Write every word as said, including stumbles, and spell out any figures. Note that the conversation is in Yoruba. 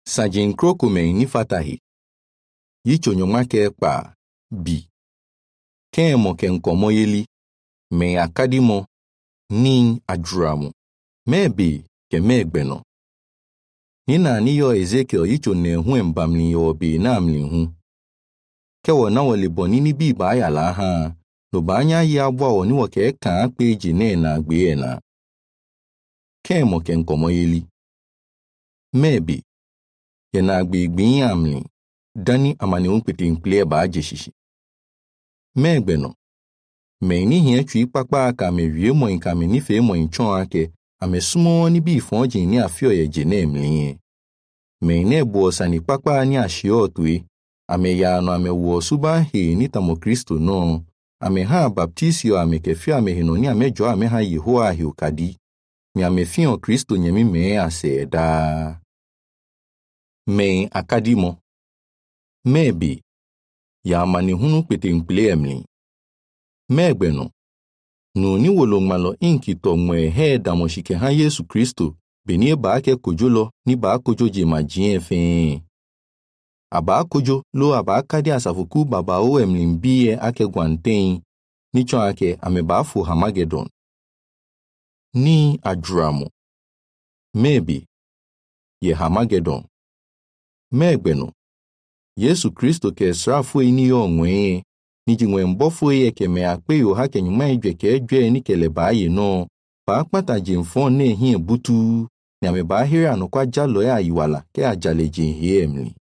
Sajin krokume ni fatahi. Yicho nyomake pa bi. Kemo kenkomo yeli. Me akadimo. Nin ajuramu. Mebi ke megbeno. Nina niyo Ezekiel yicho ne huen bamni yo bi namli hu. Kewo na wole bonini bi ba ya la ha. No banya ya bwa oni wo ke kan peji ne na gbe na. Kemo kenkomo yeli. Mebi. Yena gbe gbin amli. Dani amani unpeti nkle ba ajeshishi. Megbeno. Me ni hie twi pakpa ka me wie mo nka me ni fe mo nchon ake ame sumo ni bi fon jin ni afio ye jene mli. Me ne bo sani pakpa ni ashio tui ame ya no ame wo suba he ni tamo Kristo no ame ha baptisio ame ke fi ame hino ni ame jo ame ha Yehowa hi ukadi mi ame fi on Kristo nyemi me ase da. Me akadimo. Mebi. Ya mani hunu pete nkle emli. Megbeno. No ni wolong malo inki to mwe he damoshike ha Yesu Kristo benie ba ake kojolo ni ba kojo jema jien fe. Aba kojo lo aba akadi asafuku baba o emlimbiye ake gwantein ni chon ake amebafu Hamagedon. Ni ajuramu. Mebi. Ye Hamagedon. Megbeno. Yesu Kristo ke srafu ini yo nwe ni jinwe mbofo ye ke me akpe yo ha kenyuma idwe ke dwe ni kele ba ye no pa pata jimfon ne hin butu ni ame ba hira no kwa jalo ya yiwala ke ajale jin he emli.